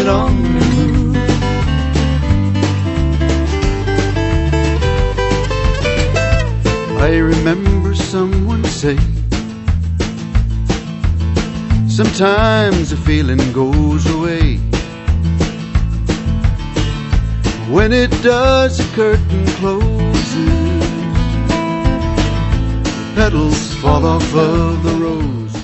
get on the move. I remember someone say, sometimes the feeling goes away. When it does, the curtain closes, the petals fall off of the rose.